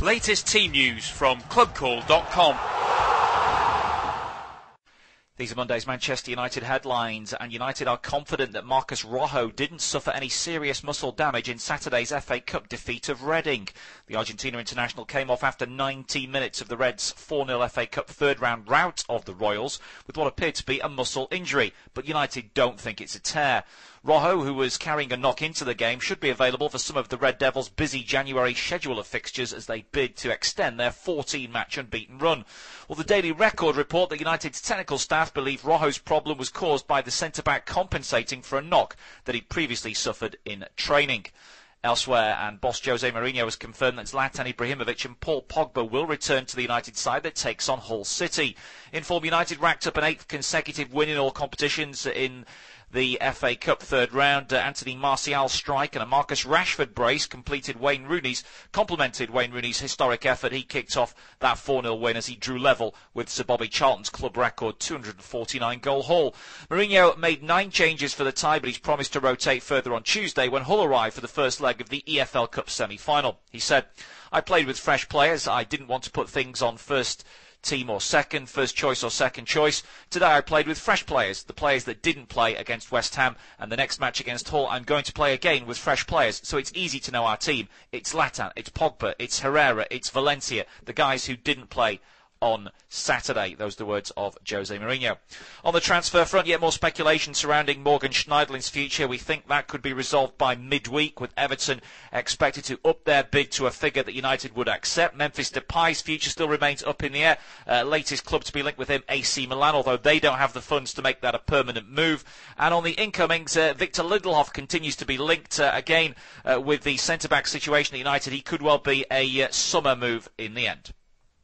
Latest team news from clubcall.com. These are Monday's Manchester United headlines, and United are confident that Marcos Rojo didn't suffer any serious muscle damage in Saturday's FA Cup defeat of Reading. The Argentina international came off after 90 minutes of the Reds' 4-0 FA Cup third-round rout of the Royals with what appeared to be a muscle injury, but United don't think it's a tear. Rojo, who was carrying a knock into the game, should be available for some of the Red Devils' busy January schedule of fixtures as they bid to extend their 14-match unbeaten run. Well, the Daily Record report that United's technical staff believe Rojo's problem was caused by the centre-back compensating for a knock that he'd previously suffered in training. Elsewhere, and boss Jose Mourinho has confirmed that Zlatan Ibrahimovic and Paul Pogba will return to the United side that takes on Hull City. In form, United racked up an 8th consecutive win in all competitions in the FA Cup third round. Anthony Martial's strike and a Marcus Rashford brace complemented Wayne Rooney's historic effort. He kicked off that 4-0 win as he drew level with Sir Bobby Charlton's club record 249-goal haul. Mourinho made 9 changes for the tie, but he's promised to rotate further on Tuesday when Hull arrive for the first leg of the EFL Cup semi-final. He said, "I played with fresh players. I didn't want to put things on first team or second, first choice or second choice. Today I played with fresh players, the players that didn't play against West Ham, and the next match against Hull I'm going to play again with fresh players, so it's easy to know our team. It's Zlatan, it's Pogba, it's Herrera, it's Valencia, the guys who didn't play on Saturday." Those are the words of Jose Mourinho. On the transfer front, yet more speculation surrounding Morgan Schneiderlin's future. We think that could be resolved by midweek, with Everton expected to up their bid to a figure that United would accept. Memphis Depay's future still remains up in the air. Latest club to be linked with him, AC Milan, although they don't have the funds to make that a permanent move. And on the incomings, Victor Lindelof continues to be linked again with the centre-back situation at United. He could well be a summer move in the end.